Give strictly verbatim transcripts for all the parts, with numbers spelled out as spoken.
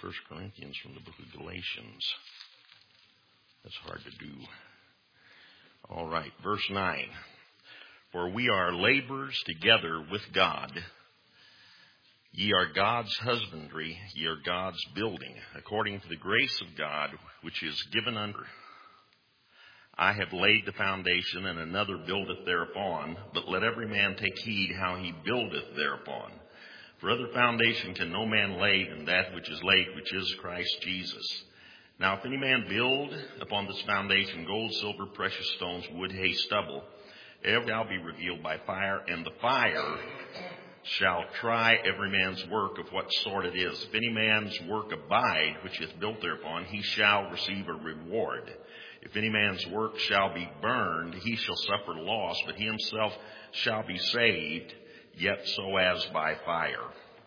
First Corinthians from the book of Galatians. That's hard to do. All right, verse nine. For we are laborers together with God. Ye are God's husbandry, ye are God's building, according to the grace of God, which is given unto. I have laid the foundation, and another buildeth thereupon. But let every man take heed how he buildeth thereupon. For other foundation can no man lay than that which is laid, which is Christ Jesus. Now if any man build upon this foundation gold, silver, precious stones, wood, hay, stubble, every shall be revealed by fire, and the fire shall try every man's work of what sort it is. If any man's work abide, which is built thereupon, he shall receive a reward. If any man's work shall be burned, he shall suffer loss, but he himself shall be saved, yet so as by fire.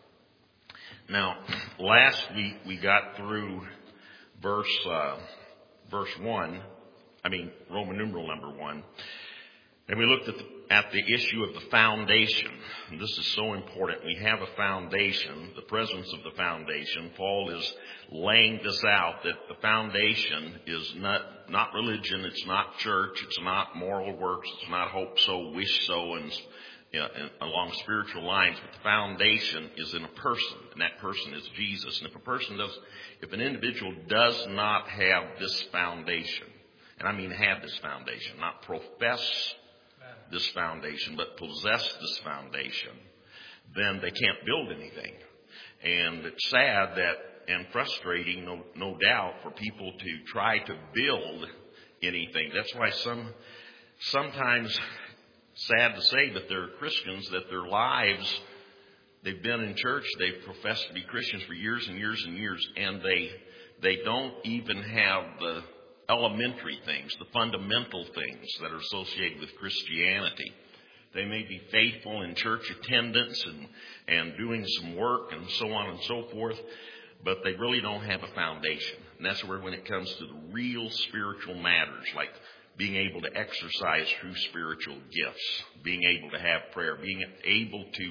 Now, last week we got through verse uh, verse one, I mean Roman numeral number one, and we looked at the, at the issue of the foundation. And this is so important. We have a foundation, the presence of the foundation. Paul is laying this out, that the foundation is not, not religion, it's not church, it's not moral works, it's not hope so, wish so, and you know, along spiritual lines. But the foundation is in a person, and that person is Jesus. And if a person does, if an individual does not have this foundation, and I mean have this foundation, not profess this foundation, but possess this foundation, then they can't build anything. And it's sad that, and frustrating, no, no doubt, for people to try to build anything. That's why some, sometimes, sad to say, but there are Christians that their lives, they've been in church, they've professed to be Christians for years and years and years, and they, they don't even have the elementary things, the fundamental things that are associated with Christianity. They may be faithful in church attendance and, and doing some work and so on and so forth, but they really don't have a foundation. And that's where, when it comes to the real spiritual matters, like being able to exercise true spiritual gifts, being able to have prayer, being able to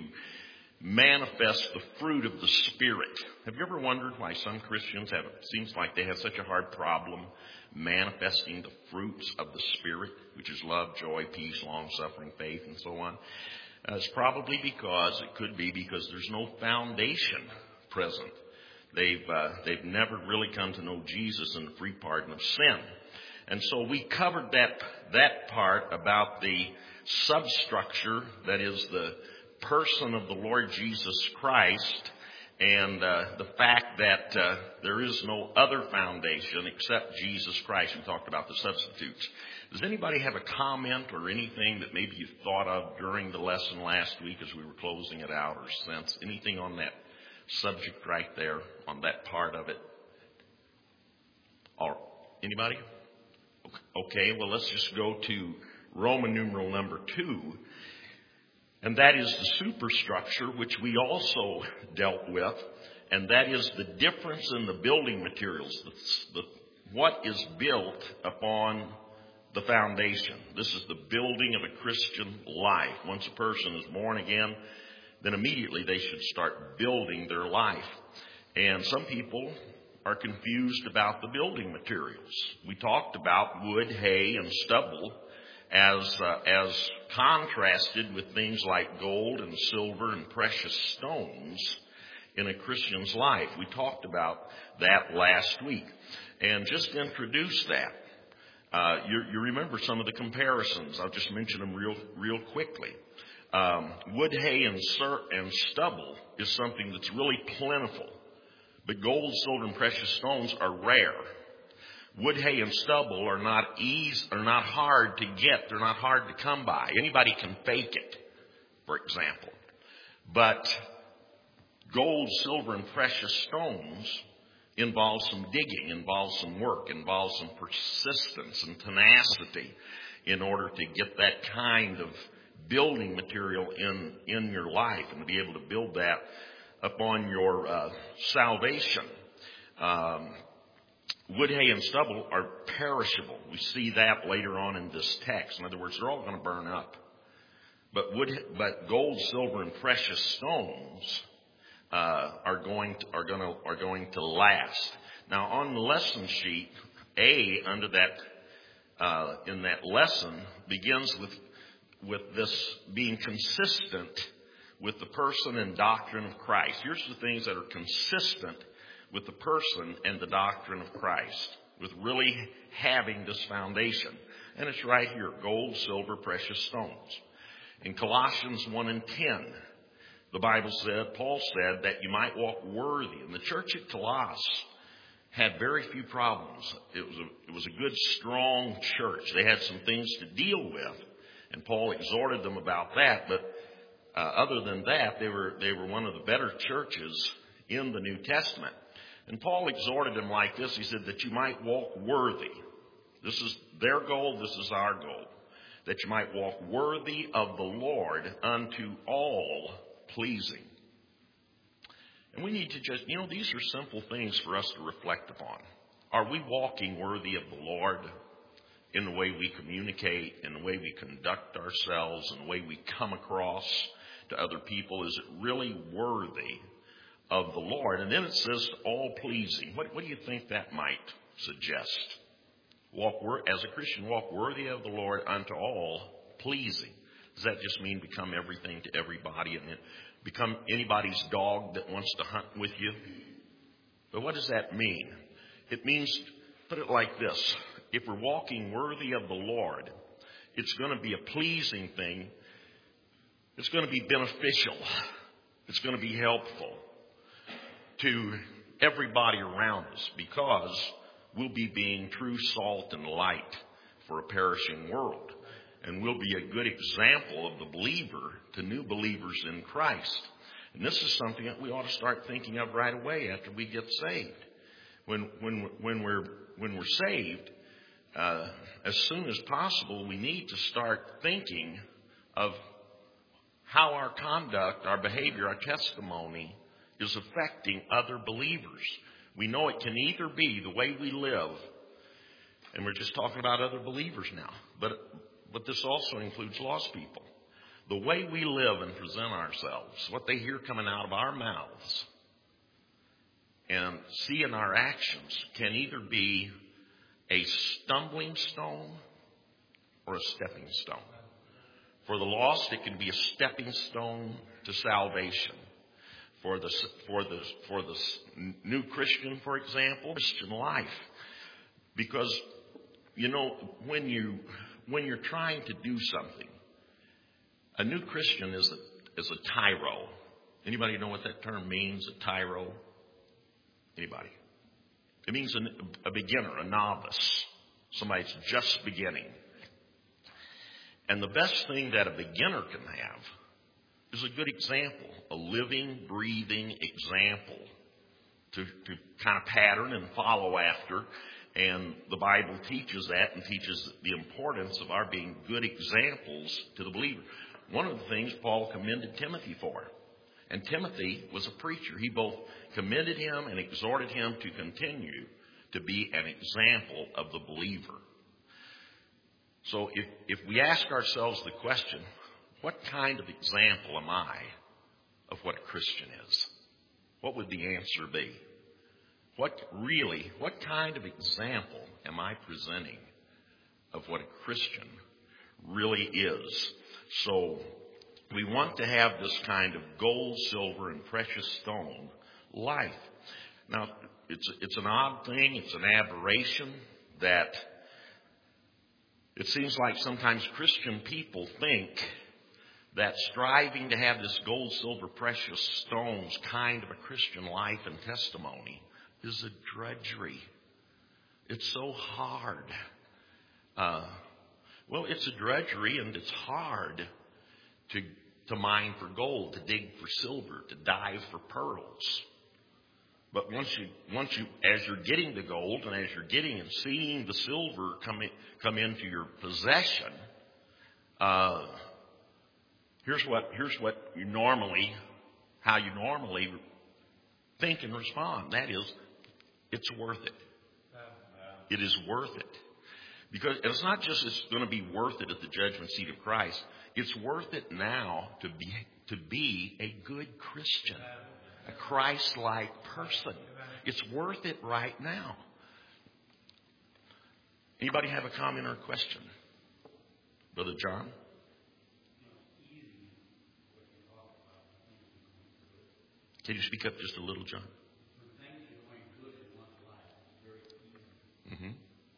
manifest the fruit of the Spirit. Have you ever wondered why some Christians have, it seems like they have such a hard problem manifesting the fruits of the Spirit, which is love, joy, peace, long-suffering, faith, and so on? Uh, it's probably because, it could be because there's no foundation present. They've, uh, they've never really come to know Jesus and the free pardon of sin. And so we covered that, that part about the substructure, that is the person of the Lord Jesus Christ, and uh, the fact that uh, there is no other foundation except Jesus Christ. We talked about the substitutes. Does anybody have a comment or anything that maybe you thought of during the lesson last week as we were closing it out, or sense anything on that subject right there, on that part of it? Or anybody? Okay, well, let's just go to Roman numeral number two. And that is the superstructure, which we also dealt with. And that is the difference in the building materials. The, the, what is built upon the foundation. This is the building of a Christian life. Once a person is born again, then immediately they should start building their life. And some people are confused about the building materials. We talked about wood, hay, and stubble as uh, as contrasted with things like gold and silver and precious stones in a Christian's life. We talked about that last week. And just to introduce that, uh, you, you remember some of the comparisons. I'll just mention them real real quickly. Um, wood, hay, and, sur- and stubble is something that's really plentiful. But gold, silver, and precious stones are rare. Wood, hay, and stubble are not easy, are not hard to get. They're not hard to come by. Anybody can fake it, for example. But gold, silver, and precious stones involve some digging, involve some work, involve some persistence and tenacity in order to get that kind of building material in, in your life, and to be able to build that upon your uh, salvation. Um, Wood, hay, and stubble are perishable. We see that later on in this text. In other words, they're all going to burn up. But wood, but gold, silver, and precious stones uh, are going to, are going to are going to last. Now, on the lesson sheet, A under that uh, in that lesson begins with with this being consistent with the person and doctrine of Christ. Here's the things that are consistent with the person and the doctrine of Christ, with really having this foundation. And it's right here: gold, silver, precious stones. In Colossians one and ten, the Bible said, Paul said, that you might walk worthy. And the church at Colossus had very few problems. It was a, it was a good, strong church. They had some things to deal with, and Paul exhorted them about that. But uh, other than that, they were they were one of the better churches in the New Testament. And Paul exhorted them like this. He said that you might walk worthy. This is their goal. This is our goal. That you might walk worthy of the Lord unto all pleasing. And we need to just, you know, these are simple things for us to reflect upon. Are we walking worthy of the Lord in the way we communicate, in the way we conduct ourselves, in the way we come across to other people? Is it really worthy of the Lord? And then it says all pleasing. What, what do you think that might suggest? Walk as a Christian, walk worthy of the Lord unto all pleasing. Does that just mean become everything to everybody and become anybody's dog that wants to hunt with you? But what does that mean? It means, put it like this: if we're walking worthy of the Lord, it's going to be a pleasing thing. It's going to be beneficial. It's going to be helpful to everybody around us, because we'll be being true salt and light for a perishing world. And we'll be a good example of the believer to new believers in Christ. And this is something that we ought to start thinking of right away after we get saved. When when when we're when we're saved, uh, as soon as possible, we need to start thinking of how our conduct, our behavior, our testimony is affecting other believers. We know it can either be the way we live, and we're just talking about other believers now, but but this also includes lost people. The way we live and present ourselves, what they hear coming out of our mouths and see in our actions, can either be a stumbling stone or a stepping stone. For the lost, it can be a stepping stone to salvation. For the for the for the new Christian, for example, Christian life, because you know when you when you're trying to do something, a new Christian is a is a tyro. Anybody know what that term means? A tyro? Anybody? It means a, a beginner, a novice, somebody that's just beginning. And the best thing that a beginner can have is a good example, a living, breathing example to, to kind of pattern and follow after. And the Bible teaches that and teaches the importance of our being good examples to the believer. One of the things Paul commended Timothy for. And Timothy was a preacher. He both commended him and exhorted him to continue to be an example of the believer. So if, if we ask ourselves the question, what kind of example am I of what a Christian is? What would the answer be? What really, what kind of example am I presenting of what a Christian really is? So we want to have this kind of gold, silver, and precious stone life. Now, it's, it's an odd thing. It's an aberration that it seems like sometimes Christian people think that striving to have this gold, silver, precious stones kind of a Christian life and testimony is a drudgery. It's so hard. Uh, well, it's a drudgery and it's hard to to mine for gold, to dig for silver, to dive for pearls. But once you, once you, as you're getting the gold and as you're getting and seeing the silver come in, come into your possession, uh, here's what here's what you normally, how you normally think and respond. That is, it's worth it. It is worth it. Because it's not just it's going to be worth it at the judgment seat of Christ. It's worth it now to be to be a good Christian. a Christ-like person. It's worth it right now. Anybody have a comment or a question? Brother John? Can you speak up just a little, John? Mm-hmm.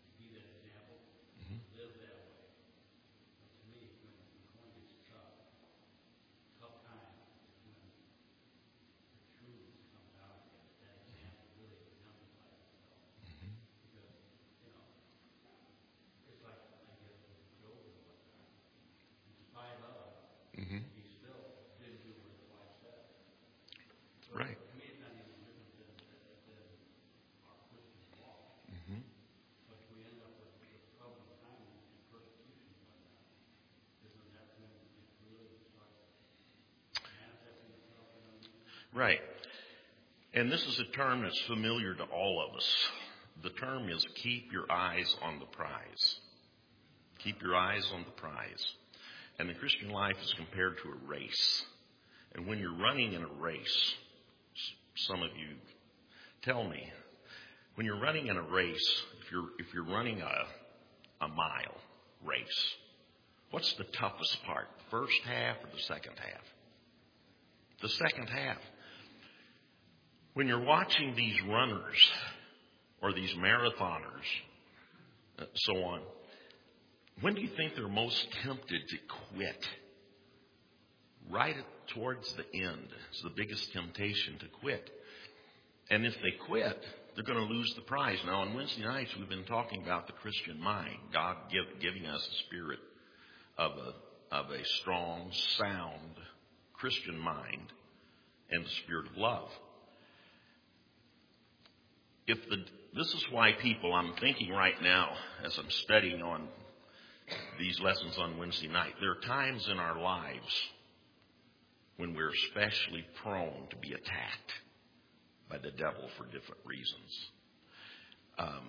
Mm-hmm. Right. Mm-hmm. Right. And this is a term that's familiar to all of us. The term is keep your eyes on the prize. Keep your eyes on the prize. And the Christian life is compared to a race. And when you're running in a race, some of you tell me, when you're running in a race, if you're if you're running a a mile race, what's the toughest part? The first half or the second half? The second half. When you're watching these runners or these marathoners, uh, so on, when do you think they're most tempted to quit? Right towards the end is the biggest temptation to quit. And if they quit, they're going to lose the prize. Now, on Wednesday nights, we've been talking about the Christian mind, God give, giving us a spirit of a, of a strong, sound Christian mind and the spirit of love. If the, this is why people, I'm thinking right now as I'm studying on these lessons on Wednesday night, there are times in our lives when we're especially prone to be attacked by the devil for different reasons. Um,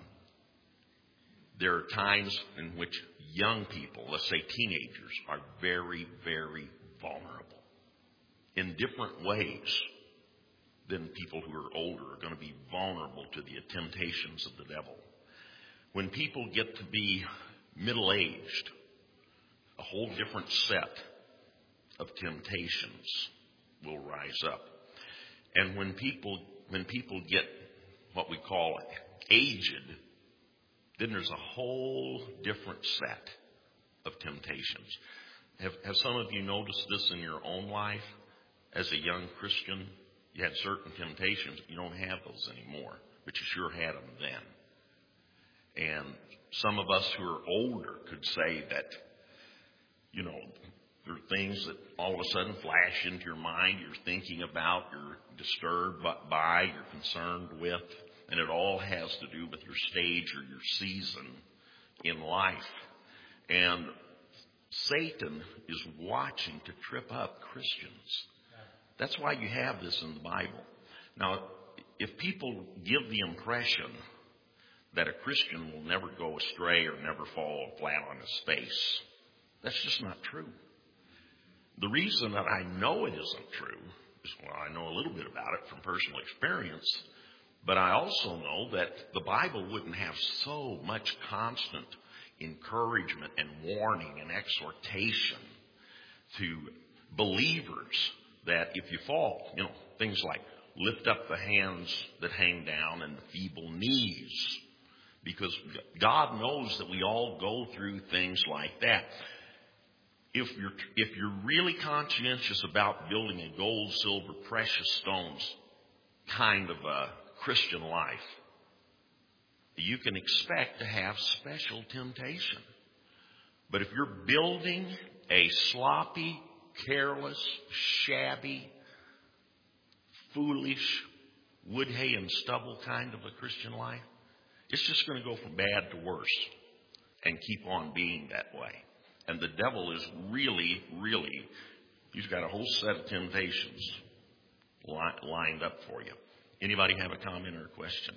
there are times in which young people, let's say teenagers, are very, very vulnerable in different ways than people who are older are going to be vulnerable to the temptations of the devil. When people get to be middle-aged, a whole different set of temptations will rise up. And when people when people get what we call aged, then there's a whole different set of temptations. Have, have some of you noticed this in your own life? As a young Christian, you had certain temptations. You don't have those anymore, but you sure had them then. And some of us who are older could say that, you know, there are things that all of a sudden flash into your mind, you're thinking about, you're disturbed by, you're concerned with, and it all has to do with your stage or your season in life. And Satan is watching to trip up Christians. That's why you have this in the Bible. Now, if people give the impression that a Christian will never go astray or never fall flat on his face, that's just not true. The reason that I know it isn't true is, well, I know a little bit about it from personal experience, but I also know that the Bible wouldn't have so much constant encouragement and warning and exhortation to believers that if you fall, you know, things like lift up the hands that hang down and the feeble knees, because God knows that we all go through things like that. If you're, if you're really conscientious about building a gold, silver, precious stones kind of a Christian life, you can expect to have special temptation. But if you're building a sloppy, careless, shabby, foolish, wood, hay, and stubble kind of a Christian life, it's just going to go from bad to worse and keep on being that way. And the devil is really, really, he's got a whole set of temptations li- lined up for you. Anybody have a comment or a question?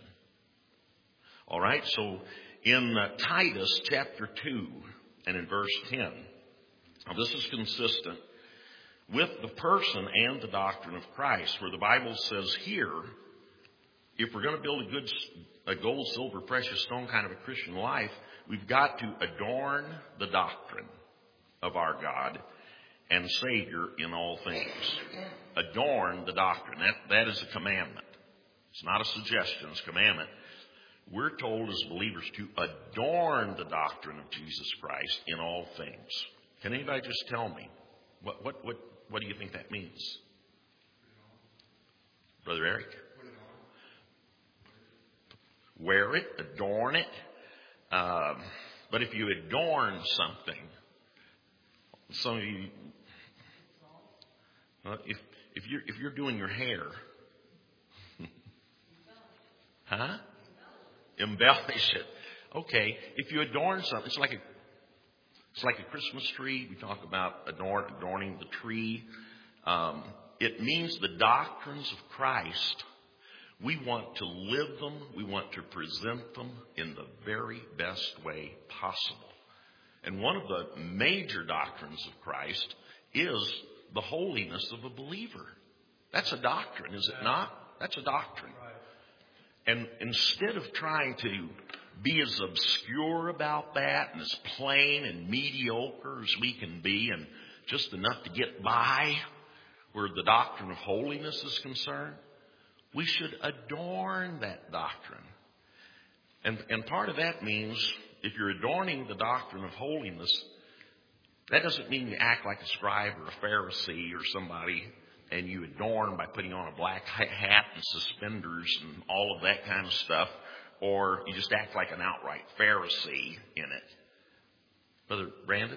All right, so in uh, Titus chapter two and in verse ten, now this is consistent with the person and the doctrine of Christ, where the Bible says here, if we're going to build a good, a gold, silver, precious stone kind of a Christian life, we've got to adorn the doctrine of our God and Savior in all things. Adorn the doctrine. That, that is a commandment. It's not a suggestion, it's a commandment. We're told as believers to adorn the doctrine of Jesus Christ in all things. Can anybody just tell me, what what what, what do you think that means? Brother Eric? Wear it, adorn it. Um, but if you adorn something, some of you, uh, if if you're if you're doing your hair, huh? Embellish it. Okay, if you adorn something, it's like a it's like a Christmas tree. We talk about adorn, adorning the tree. Um, it means the doctrines of Christ. We want to live them. We want to present them in the very best way possible. And one of the major doctrines of Christ is the holiness of a believer. That's a doctrine, is it not? That's a doctrine. And instead of trying to be as obscure about that and as plain and mediocre as we can be and just enough to get by where the doctrine of holiness is concerned, we should adorn that doctrine. And, and part of that means if you're adorning the doctrine of holiness, that doesn't mean you act like a scribe or a Pharisee or somebody and you adorn by putting on a black hat and suspenders and all of that kind of stuff, or you just act like an outright Pharisee in it. Brother Brandon?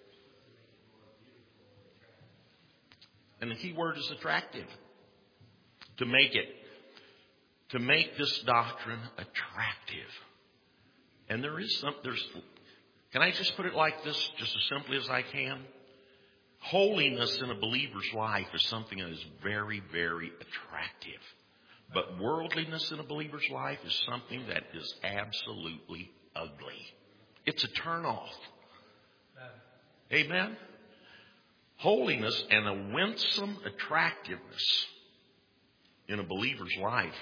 And the key word is attractive. To make it, to make this doctrine attractive. And there is some, there's, can I just put it like this, just as simply as I can? Holiness in a believer's life is something that is very, very attractive. But worldliness in a believer's life is something that is absolutely ugly. It's a turnoff. Amen? Holiness and a winsome attractiveness in a believer's life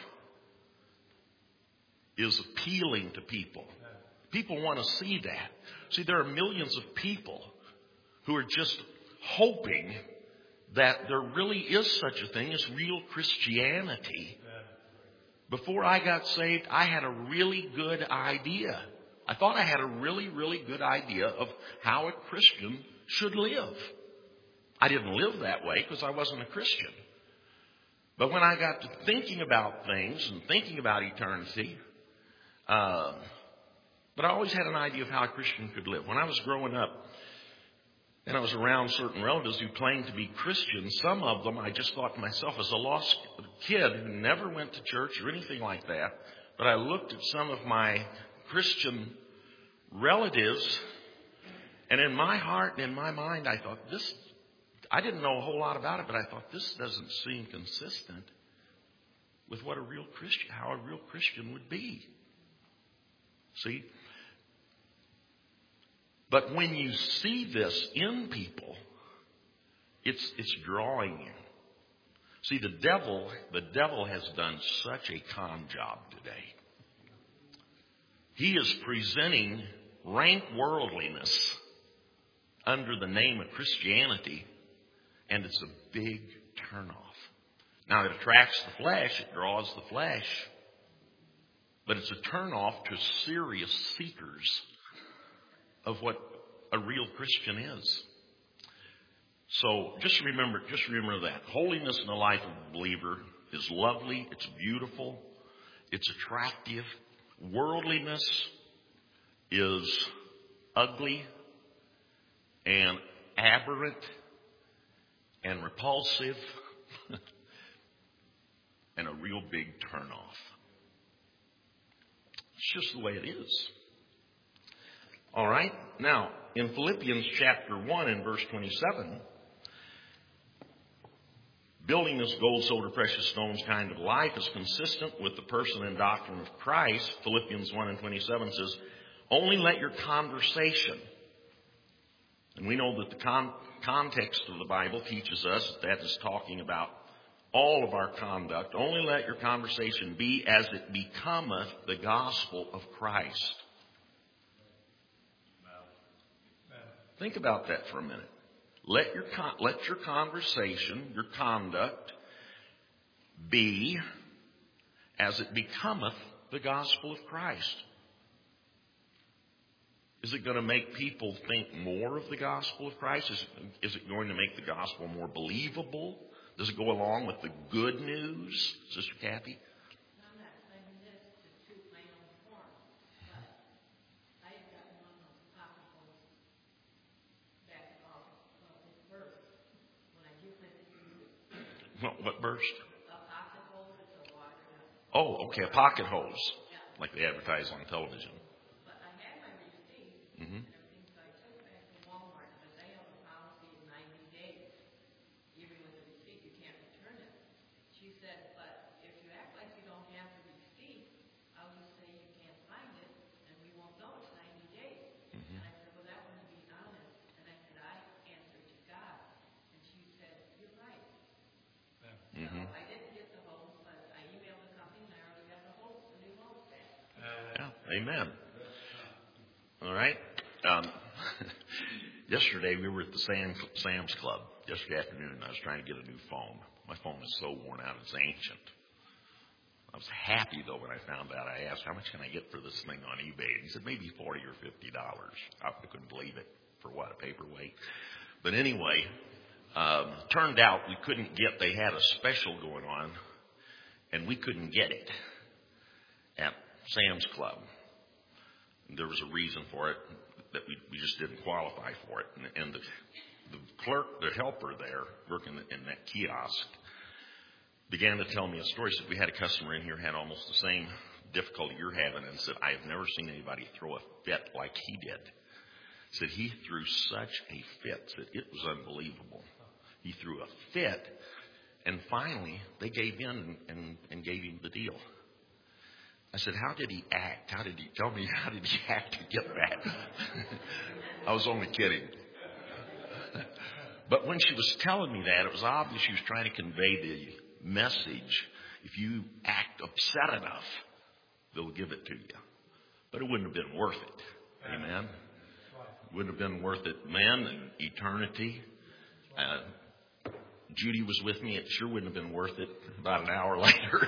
is appealing to people. People want to see that. See, there are millions of people who are just hoping that there really is such a thing as real Christianity. Before I got saved, I had a really good idea. I thought I had a really, really good idea of how a Christian should live. I didn't live that way because I wasn't a Christian. But when I got to thinking about things and thinking about eternity, uh, but I always had an idea of how a Christian could live. When I was growing up, and I was around certain relatives who claimed to be Christians, some of them I just thought to myself as a lost kid who never went to church or anything like that, but I looked at some of my Christian relatives, and in my heart and in my mind I thought, this, I didn't know a whole lot about it, but I thought this doesn't seem consistent with what a real Christian, how a real Christian would be. See? But when you see this in people, it's it's drawing you. See, the devil, the devil has done such a con job today. He is presenting rank worldliness under the name of Christianity, and it's a big turnoff. Now, it attracts the flesh, it draws the flesh, but it's a turnoff to serious seekers of what a real Christian is. So just remember, just remember that. Holiness in the life of a believer is lovely, it's beautiful, it's attractive. Worldliness is ugly and aberrant and repulsive and a real big turnoff. It's just the way it is. All right. Now, in Philippians chapter one and verse twenty-seven, building this gold, silver, precious stones kind of life is consistent with the person and doctrine of Christ. Philippians one and twenty-seven says, only let your conversation And we know that the con- context of the Bible teaches us that that is talking about all of our conduct. Only let your conversation be as it becometh the gospel of Christ. Think about that for a minute. Let your con- let your conversation, your conduct, be as it becometh the gospel of Christ. Is it going to make people think more of the gospel of Christ? Is it, is it going to make the gospel more believable? Does it go along with the good news, Sister Kathy? I'm not saying this to toot my own horn, but I've got one of those popsicles back off of his birth. When I do my What, what burst? a pocket hose, it's a water. Oh, okay, a pocket hose, Yeah. like they advertise on television. But I had my receipt Mm-hmm. and everything, so I took it back to Walmart, but they have a policy of ninety days. Even with the receipt, you can't return it. She said, but if you act like you don't have the receipt, I'll just say you can't find it, and we won't know it's ninety days. Mm-hmm. And I said, well, that wouldn't be honest. And I said, I answered to God. And she said, you're right. Mm-hmm. So I didn't get the hose, but I emailed the company, and I already got the hose, the new hose back. Yeah, amen. All right. Um, yesterday we were at the Sam, Sam's Club. Yesterday afternoon, I was trying to get a new phone. My phone is so worn out; it's ancient. I was happy though when I found out. I asked, "How much can I get for this thing on eBay?" And he said, "Maybe forty or fifty dollars." I couldn't believe it. For what, a paperweight? But anyway, um, turned out we couldn't get. They had a special going on, and we couldn't get it at Sam's Club. There was a reason for it, that we, we just didn't qualify for it. And, and the, the clerk, the helper there, working in that kiosk, began to tell me a story. He said, we had a customer in here who had almost the same difficulty you're having, and said, I have never seen anybody throw a fit like he did. He said, he threw such a fit that it was unbelievable. He threw a fit, and finally, they gave in and, and, and gave him the deal. I said, how did he act? How did he tell me how did he act to get that? I was only kidding. But when she was telling me that, it was obvious she was trying to convey the message. If you act upset enough, they'll give it to you. But it wouldn't have been worth it. Amen. It wouldn't have been worth it, man, and eternity. Uh, Judy was with me. It sure wouldn't have been worth it about an hour later.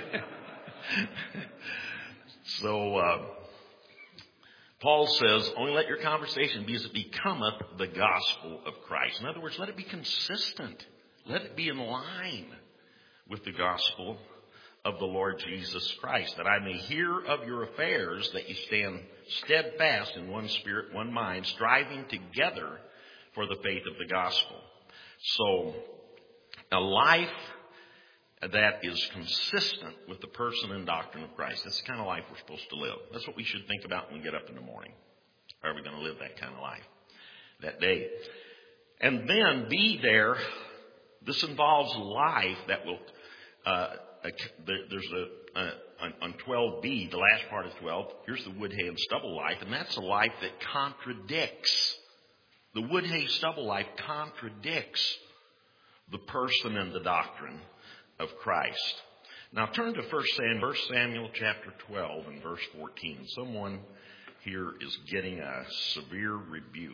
So, uh, Paul says, only let your conversation be as it becometh the gospel of Christ. In other words, let it be consistent. Let it be in line with the gospel of the Lord Jesus Christ, that I may hear of your affairs, that you stand steadfast in one spirit, one mind, striving together for the faith of the gospel. So, a life that is consistent with the person and doctrine of Christ. That's the kind of life we're supposed to live. That's what we should think about when we get up in the morning. Are we going to live that kind of life that day? And then be there. This involves life that will, uh, there's a, a on twelve B, the last part of twelve, here's the wood, hay, and stubble life, and that's a life that contradicts. The wood, hay, stubble life contradicts the person and the doctrine of Christ. Now turn to First Samuel chapter twelve and verse fourteen. Someone here is getting a severe rebuke.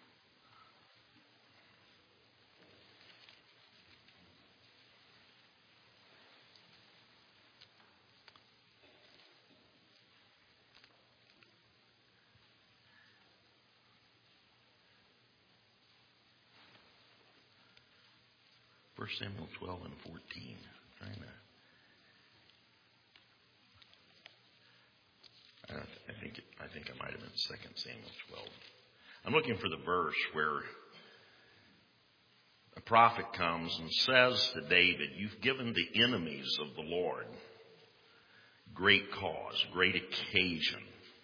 First Samuel twelve and fourteen. Trying to, I think it, I think I might have been Second Samuel twelve. I'm looking for the verse where a prophet comes and says to David, "You've given the enemies of the Lord great cause, great occasion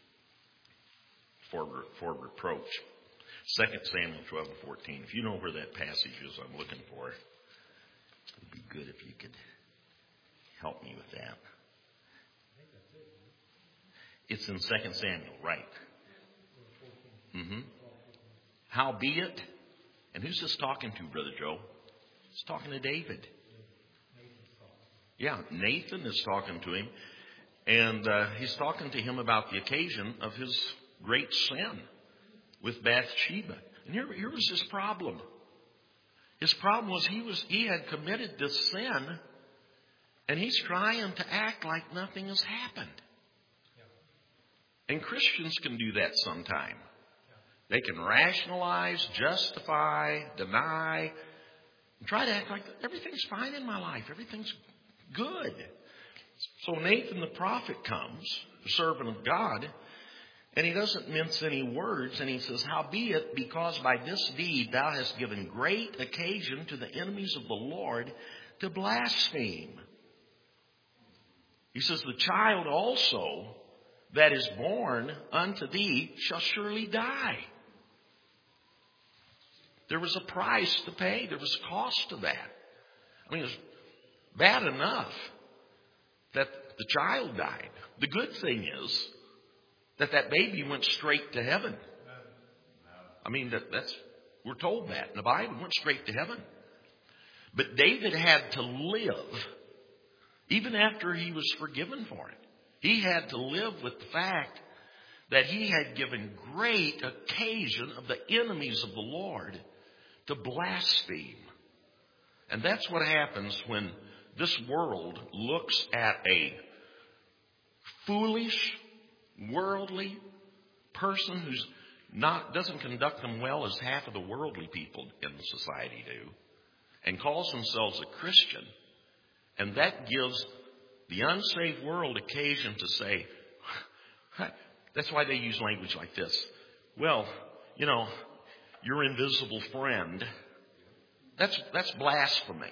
for for reproach." Second Samuel twelve and fourteen. If you know where that passage is, I'm looking for it. It'd be good if you could help me with that. It's in Second Samuel, right? Mm-hmm. howbeit, and who's this talking to, Brother Joe? He's talking to David. Yeah, Nathan is talking to him. And uh, he's talking to him about the occasion of his great sin with Bathsheba. And here, here was his problem. His problem was he was he had committed this sin, and he's trying to act like nothing has happened. And Christians can do that sometime. They can rationalize, justify, deny, and try to act like everything's fine in my life. Everything's good. So Nathan the prophet comes, the servant of God, and he doesn't mince any words, and he says, howbeit, because by this deed thou hast given great occasion to the enemies of the Lord to blaspheme. He says, the child also that is born unto thee shall surely die. There was a price to pay. There was a cost to that. I mean, it was bad enough that the child died. The good thing is that that baby went straight to heaven. I mean, that, that's we're told that in the Bible. Went straight to heaven. But David had to live, even after he was forgiven for it. He had to live with the fact that he had given great occasion of the enemies of the Lord to blaspheme. And that's what happens when this world looks at a foolish, worldly person who's not doesn't conduct them well as half of the worldly people in society do, and calls themselves a Christian. And that gives the unsaved world occasion to say, that's why they use language like this. Well, you know, your invisible friend, that's that's blasphemy.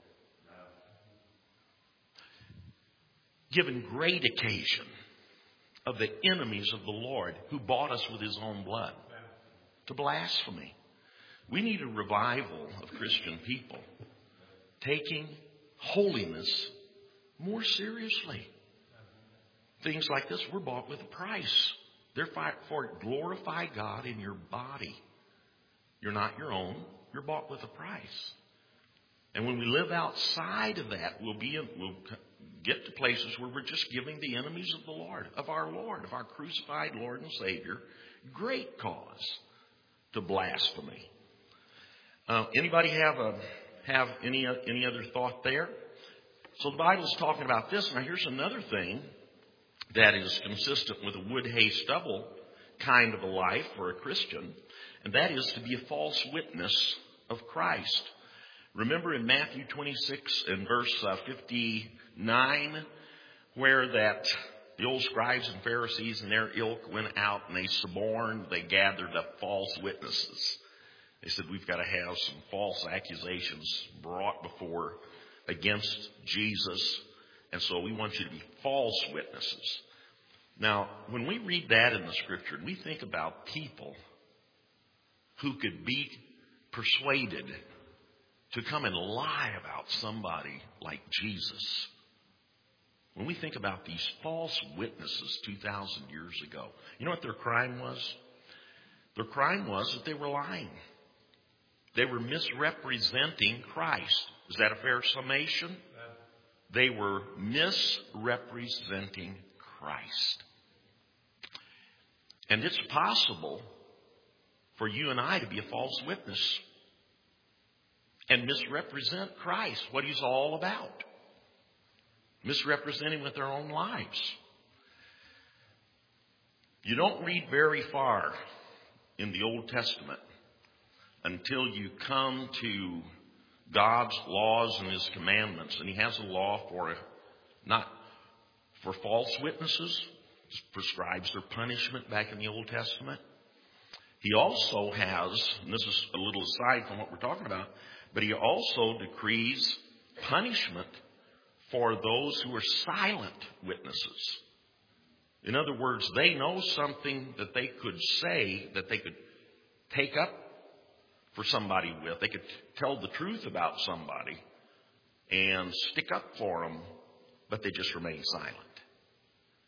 Given great occasion of the enemies of the Lord who bought us with his own blood to blasphemy. We need a revival of Christian people taking holiness more seriously. Things like this, we're bought with a price. Therefore, glorify God in your body. You're not your own. You're bought with a price. And when we live outside of that, we'll be in, we'll get to places where we're just giving the enemies of the Lord, of our Lord, of our crucified Lord and Savior, great cause to blasphemy. Uh, anybody have a have any any other thought there? So the Bible's talking about this. Now here's another thing that is consistent with a wood, hay, stubble kind of a life for a Christian, and that is to be a false witness of Christ. Remember in Matthew twenty-six and verse uh, fifty-nine, where that the old scribes and Pharisees and their ilk went out and they suborned, they gathered up false witnesses. They said, we've got to have some false accusations brought before against Jesus, and so we want you to be false witnesses. Now, when we read that in the Scripture, and we think about people who could be persuaded to come and lie about somebody like Jesus. When we think about these false witnesses two thousand years ago, you know what their crime was? Their crime was that they were lying. They were misrepresenting Christ. Is that a fair summation? They were misrepresenting Christ. And it's possible for you and I to be a false witness and misrepresent Christ, what he's all about. Misrepresent him with their own lives. You don't read very far in the Old Testament until you come to God's laws and his commandments. And he has a law for not for false witnesses. He prescribes their punishment back in the Old Testament. He also has, and this is a little aside from what we're talking about, but he also decrees punishment for those who are silent witnesses. In other words, they know something that they could say, that they could take up for somebody with. They could tell the truth about somebody and stick up for them, but they just remain silent.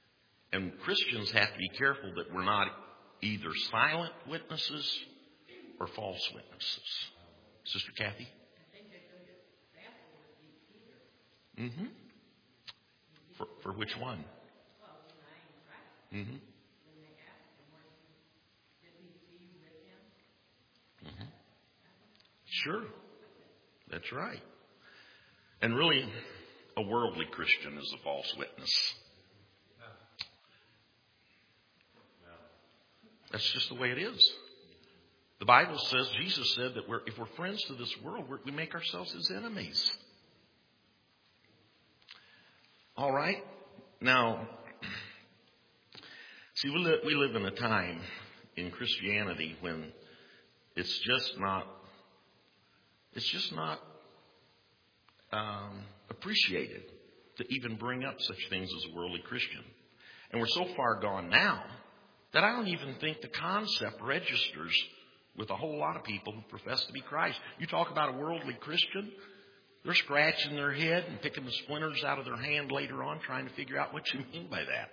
And Christians have to be careful that we're not either silent witnesses or false witnesses? Sister Kathy? I think a good example would be Peter. Mm-hmm. For, for which one? Well, denying Christ. Mm-hmm. When they asked him, were you, did we see you with him? Mm-hmm. Sure. That's right. And really, a worldly Christian is a false witness. That's just the way it is. The Bible says, Jesus said that we're, if we're friends to this world, we're, we make ourselves his enemies. All right? Now, see, we live, we live in a time in Christianity when it's just not, it's just not um, appreciated to even bring up such things as a worldly Christian. And we're so far gone now that I don't even think the concept registers with a whole lot of people who profess to be Christ. You talk about a worldly Christian, they're scratching their head and picking the splinters out of their hand later on trying to figure out what you mean by that.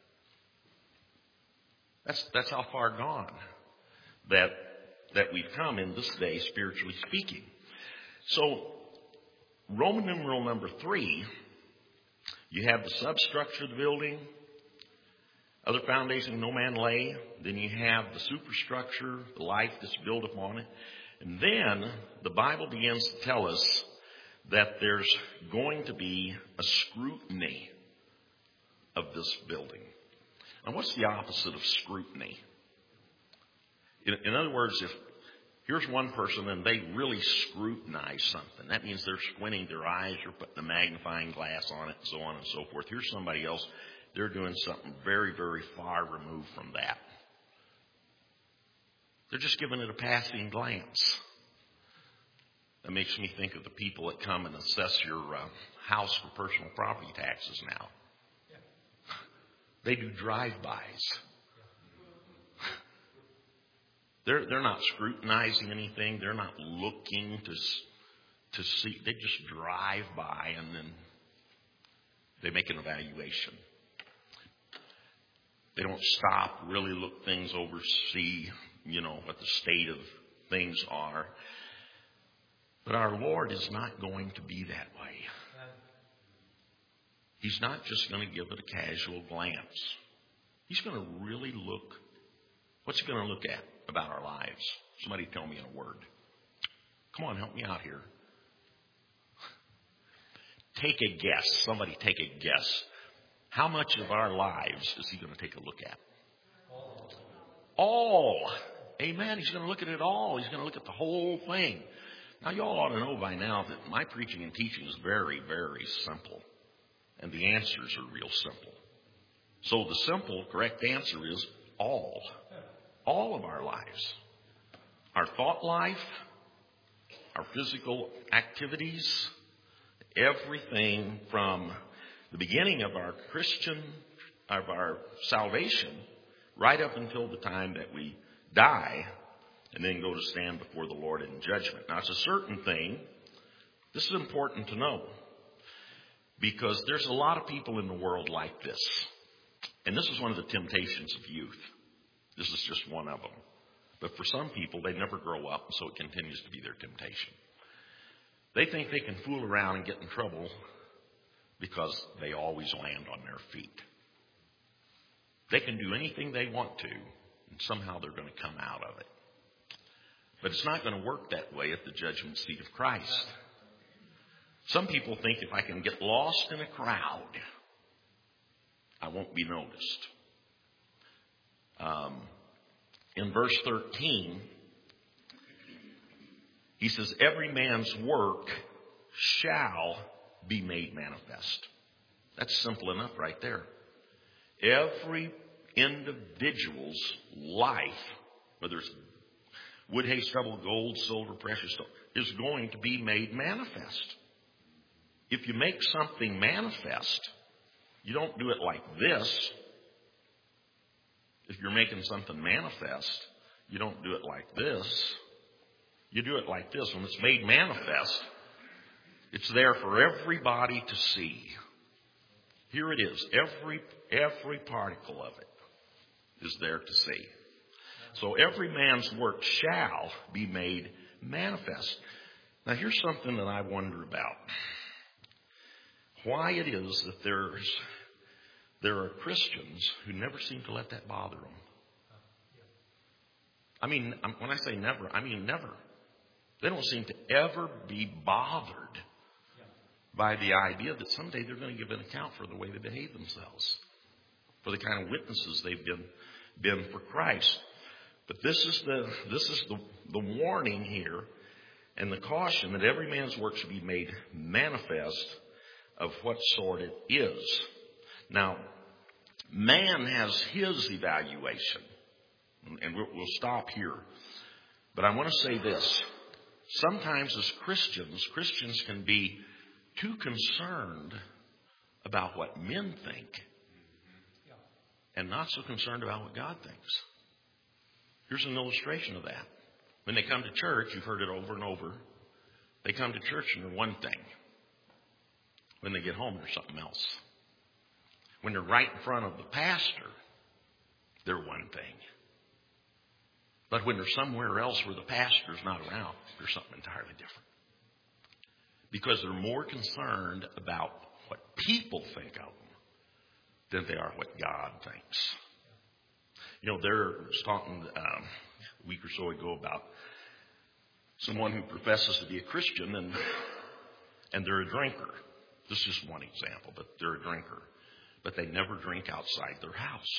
That's, that's how far gone that, that we've come in this day, spiritually speaking. So, Roman numeral number three, you have the substructure of the building, other foundation no man lay. Then you have the superstructure, the life that's built upon it. And then the Bible begins to tell us that there's going to be a scrutiny of this building. Now, what's the opposite of scrutiny? In, in other words, if here's one person and they really scrutinize something, that means they're squinting their eyes or putting a magnifying glass on it and so on and so forth. Here's somebody else. They're doing something very, very far removed from that. They're just giving it a passing glance. That makes me think of the people that come and assess your uh, house for personal property taxes now. They do drive-bys. They're, they're not scrutinizing anything. They're not looking to, to see. They just drive by and then they make an evaluation. They don't stop, really look things over, see, you know, what the state of things are. But our Lord is not going to be that way. He's not just going to give it a casual glance. He's going to really look. What's he going to look at about our lives? Somebody tell me in a word. Come on, help me out here. Take a guess. Somebody take a guess. How much of our lives is he going to take a look at? All. All. Amen. He's going to look at it all. He's going to look at the whole thing. Now, you all ought to know by now that my preaching and teaching is very, very simple. And the answers are real simple. So the simple, correct answer is all. All of our lives. Our thought life, our physical activities, everything from the beginning of our Christian, of our salvation, right up until the time that we die and then go to stand before the Lord in judgment. Now, it's a certain thing. This is important to know because there's a lot of people in the world like this. And this is one of the temptations of youth. This is just one of them. But for some people, they never grow up, so it continues to be their temptation. They think they can fool around and get in trouble because they always land on their feet. They can do anything they want to, and somehow they're going to come out of it. But it's not going to work that way at the judgment seat of Christ. Some people think if I can get lost in a crowd, I won't be noticed. Um, in verse thirteen, he says, every man's work shall be made manifest. That's simple enough right there. Every individual's life, whether it's wood, hay, stubble, gold, silver, precious stone, is going to be made manifest. If you make something manifest, you don't do it like this. If you're making something manifest, you don't do it like this. You do it like this. When it's made manifest, it's there for everybody to see. Here it is. Every, every particle of it is there to see. So every man's work shall be made manifest. Now here's something that I wonder about. Why it is that there's there are Christians who never seem to let that bother them. I mean, when I say never, I mean never. They don't seem to ever be bothered by the idea that someday they're going to give an account for the way they behave themselves, for the kind of witnesses they've been been for Christ. But this is the this is the, the warning here and the caution that every man's work should be made manifest of what sort it is. Now, man has his evaluation, and we'll, we'll stop here. But I want to say this. Sometimes as Christians, Christians can be too concerned about what men think and not so concerned about what God thinks. Here's an illustration of that. When they come to church, you've heard it over and over, they come to church and they're one thing. When they get home, they're something else. When they're right in front of the pastor, they're one thing. But when they're somewhere else where the pastor's not around, they're something entirely different. Because they're more concerned about what people think of them than they are what God thinks. You know, there was talking um, a week or so ago about someone who professes to be a Christian and and they're a drinker. This is just one example, but they're a drinker. But they never drink outside their house.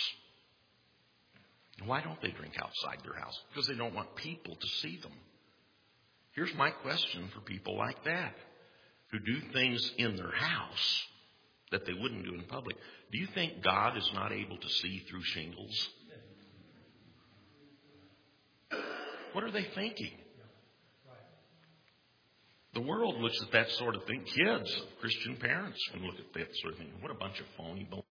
Why don't they drink outside their house? Because they don't want people to see them. Here's my question for people like that, who do things in their house that they wouldn't do in public. Do you think God is not able to see through shingles? What are they thinking? The world looks at that sort of thing. Kids, Christian parents can look at that sort of thing. What a bunch of phony